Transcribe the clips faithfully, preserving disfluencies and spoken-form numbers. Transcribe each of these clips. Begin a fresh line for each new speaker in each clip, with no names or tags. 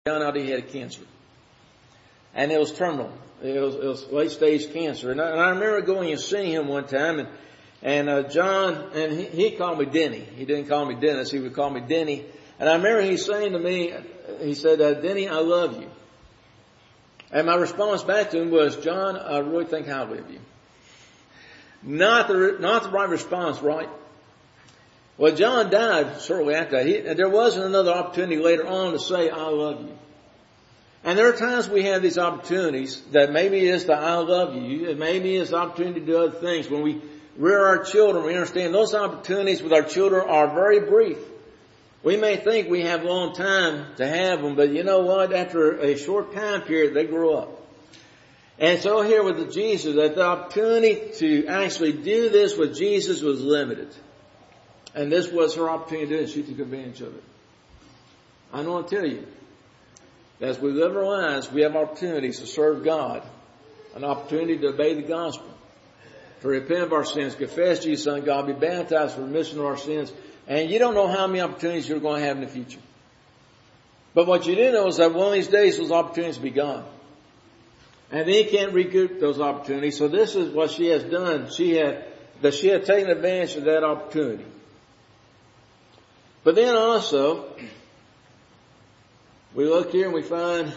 found out he had cancer. And it was terminal. It was, it was late stage cancer. And I, and I remember going and seeing him one time, and, and, uh, John, and he, he called me Denny. He didn't call me Dennis. He would call me Denny. And I remember he saying to me, he said, uh, Denny, I love you. And my response back to him was, John, I really think highly of you. Not the, not the right response, right? Well, John died shortly after that. He, there wasn't another opportunity later on to say, I love you. And there are times we have these opportunities that maybe is the I love you. It maybe is the opportunity to do other things. When we rear our children, we understand those opportunities with our children are very brief. We may think we have a long time to have them, but you know what? After a short time period, they grow up. And so here with Jesus, that the opportunity to actually do this with Jesus was limited. And this was her opportunity to do it. She took advantage of it. I want to tell you, as we live our lives, we have opportunities to serve God, an opportunity to obey the gospel, to repent of our sins, confess Jesus' Son, God, be baptized for remission of our sins. And you don't know how many opportunities you're going to have in the future. But what you do know is that one of these days those opportunities will be gone. And then you can't recoup those opportunities. So this is what she has done. She had, that she had taken advantage of that opportunity. But then also, we look here and we find,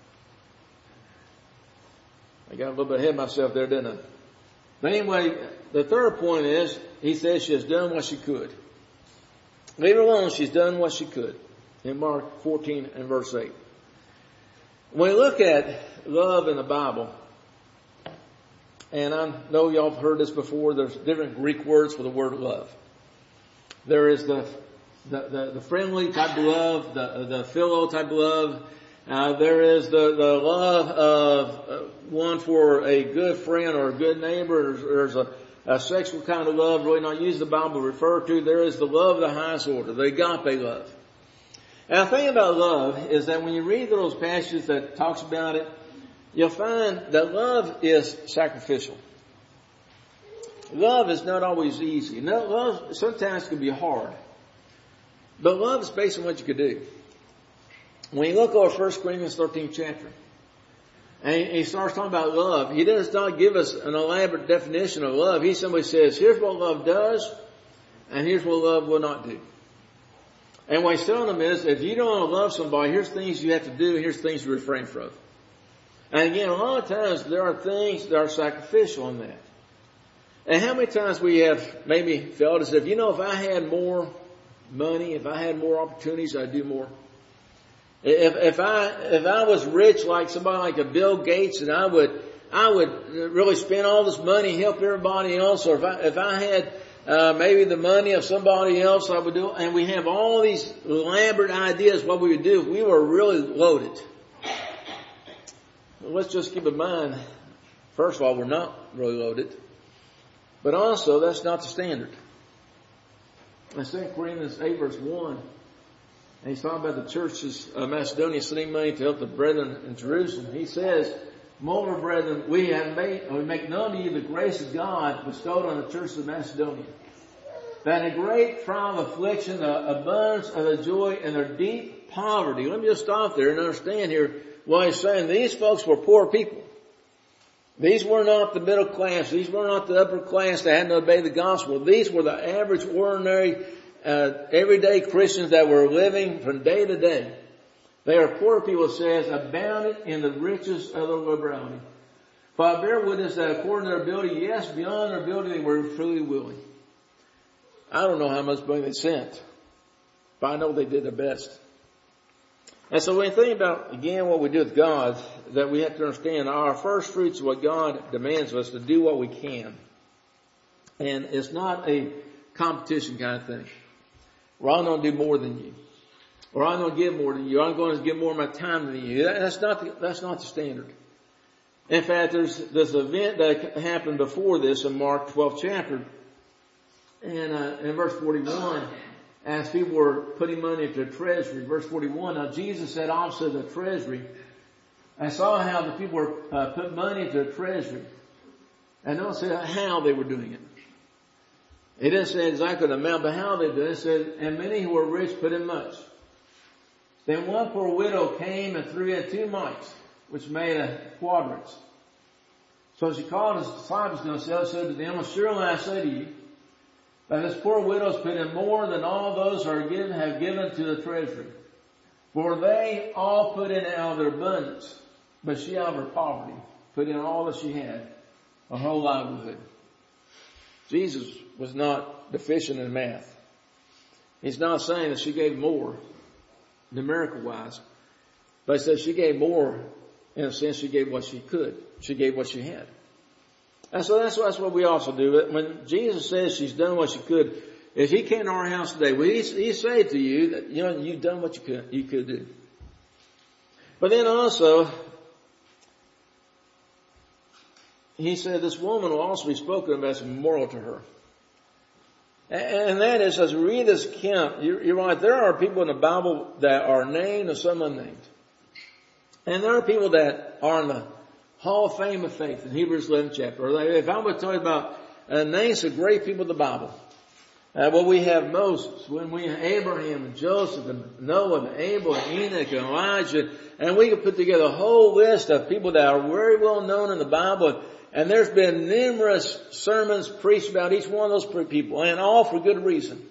I got a little bit ahead of myself there, didn't I? But anyway, the third point is, he says she has done what she could. Leave her alone, she's done what she could. In Mark fourteen and verse eight. When we look at love in the Bible, and I know y'all have heard this before, there's different Greek words for the word love. There is the The, the, the friendly type of love, the, the philo type of love. Uh, there is the, the love of uh, one for a good friend or a good neighbor. There's, there's a, a sexual kind of love, really not used in the Bible, referred to. There is the love of the highest order, the agape love. And the thing about love is that when you read those passages that talks about it, you'll find that love is sacrificial. Love is not always easy. No, love sometimes can be hard. But love is based on what you could do. When you look over First Corinthians thirteenth chapter, and he starts talking about love, he does not give us an elaborate definition of love. He simply says, here's what love does, and here's what love will not do. And what he's telling them is, if you don't want to love somebody, here's things you have to do, and here's things to refrain from. And again, a lot of times there are things that are sacrificial in that. And how many times we have maybe felt as if, you know, if I had more money, if I had more opportunities, I'd do more. If, if I, if I was rich like somebody like a Bill Gates, and I would, I would really spend all this money, help everybody else, or if I, if I had, uh, maybe the money of somebody else, I would do, and we have all these elaborate ideas what we would do if we were really loaded. Well, let's just keep in mind, first of all, we're not really loaded, but also that's not the standard. In Second Corinthians eight verse one, and he's talking about the churches of Macedonia sending money to help the brethren in Jerusalem. He says, moreover, brethren, we have made, we make known to you the grace of God bestowed on the churches of Macedonia. That in a great trial of affliction, the abundance of the joy and their deep poverty. Let me just stop there and understand here what he's saying. These folks were poor people. These were not the middle class. These were not the upper class that had to obey the gospel. These were the average, ordinary, uh, everyday Christians that were living from day to day. They are poor people, it says, abounded in the riches of their liberality. For I bear witness that according to their ability, yes, beyond their ability, they were freely willing. I don't know how much money they sent, but I know they did their best. And so when you think about, again, what we do with God, that we have to understand our first fruits of what God demands of us to do what we can. And it's not a competition kind of thing. Or I'm going to do more than you. Or I'm going to give more than you. Or I'm going to give more of my time than you. That's not the, that's not the standard. In fact, there's this event that happened before this in Mark twelfth chapter. And uh, in verse forty-one, as people were putting money into the treasury, verse forty-one, now Jesus said also the treasury, I saw how the people were uh, put money into the treasury. And don't say how they were doing it. It didn't say exactly the amount, but how they did it. It said, and many who were rich put in much. Then one poor widow came and threw in two mites, which made a quadrant. So she called his disciples to himself, said to them, surely I say to you, that this poor widow's put in more than all those who are given, have given to the treasury. For they all put in out of their abundance, but she out of her poverty put in all that she had, her whole livelihood. Jesus was not deficient in math. He's not saying that she gave more, numerical wise, but he says she gave more in a sense she gave what she could. She gave what she had. And so that's, that's what we also do. When Jesus says she's done what she could, if he came to our house today, well, he, he say to you that, you know, you've done what you could, you could do. But then also, he said this woman will also be spoken of as a memorial to her. And that is, as we read this account, you're, you're right, there are people in the Bible that are named and some unnamed. And there are people that are in the Hall of Fame of Faith in Hebrews eleventh chapter. Or if I were to tell you about uh, names of great people in the Bible, uh, well, we have Moses, when we have Abraham and Joseph and Noah and Abel and Enoch and Elijah, and we could put together a whole list of people that are very well known in the Bible. And there's been numerous sermons preached about each one of those people, and all for good reason.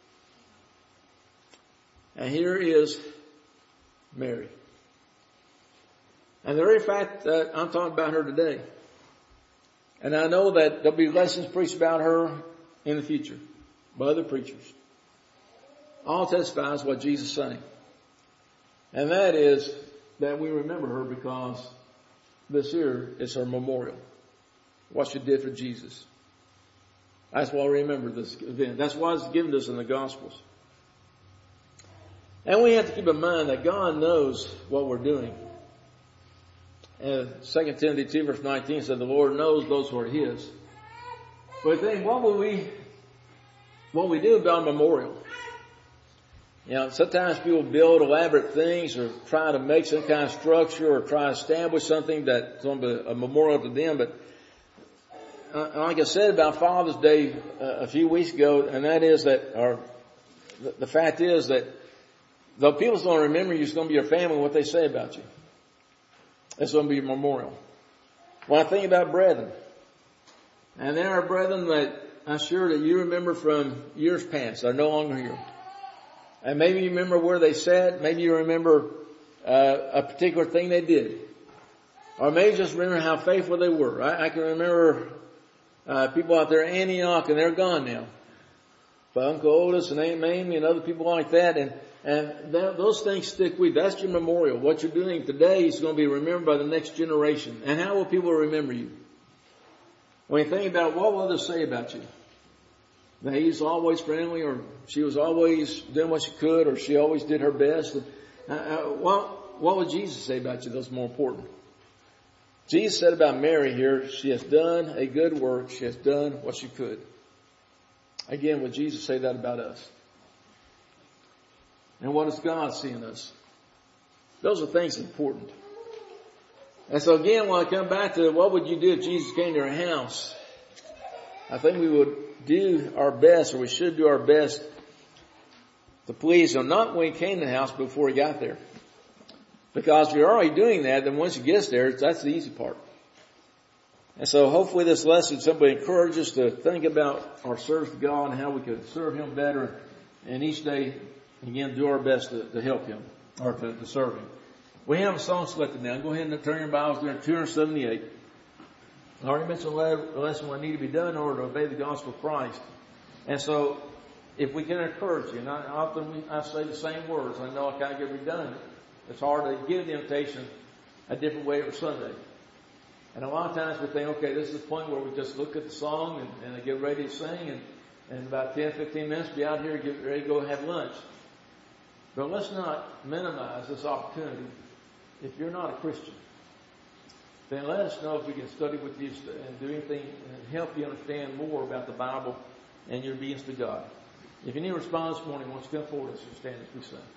And here is Mary. And the very fact that I'm talking about her today, and I know that there'll be lessons preached about her in the future by other preachers, all testifies what Jesus is saying. And that is that we remember her because this here is her memorial. What she did for Jesus. That's why we remember this event. That's why it's given to us in the Gospels. And we have to keep in mind that God knows what we're doing. And Second Timothy two verse nineteen said the Lord knows those who are His. But then what will we, what we do about a memorial? You know, sometimes people build elaborate things or try to make some kind of structure or try to establish something that's going to be a memorial to them, but Uh, like I said about Father's Day uh, a few weeks ago, and that is that, or the, the fact is that though people's going to remember you, it's going to be your family, what they say about you. It's going to be your memorial. When I think about brethren, and there are brethren that I'm sure that you remember from years past, are no longer here. And maybe you remember where they sat, maybe you remember uh, a particular thing they did. Or maybe just remember how faithful they were. I, I can remember Uh, people out there in Antioch, and they're gone now. But Uncle Otis and Aunt Mamie and other people like that, and and that, those things stick with you. That's your memorial. What you're doing today is going to be remembered by the next generation. And how will people remember you? When you think about what will others say about you? That he's always friendly, or she was always doing what she could, or she always did her best. Uh, uh, what, what would Jesus say about you that's more important? Jesus said about Mary here, she has done a good work. She has done what she could. Again, would Jesus say that about us? And what does God see in us? Those are things important. And so again, when I come back to what would you do if Jesus came to your house? I think we would do our best, or we should do our best to please Him. Not when He came to the house, but before He got there. Because if you're already doing that, then once you get there, that's the easy part. And so hopefully this lesson simply encourages us to think about our service to God and how we can serve Him better. And each day, again, do our best to, to help Him, or to, to serve Him. We have a song selected now. Go ahead and turn your Bibles there, two seventy-eight. I already mentioned the lesson what needed to be done in order to obey the gospel of Christ. And so, if we can encourage you, and I, often I say the same words, I know I kind of get redundant. It's hard to give the invitation a different way every Sunday. And a lot of times we think, okay, this is the point where we just look at the song and, and get ready to sing, and, and in about ten, fifteen minutes be out here and get ready to go have lunch. But let's not minimize this opportunity. If you're not a Christian, then let us know if we can study with you and do anything and help you understand more about the Bible and your obedience to God. If you need a response this morning, why don't you come forward and stand as we sing.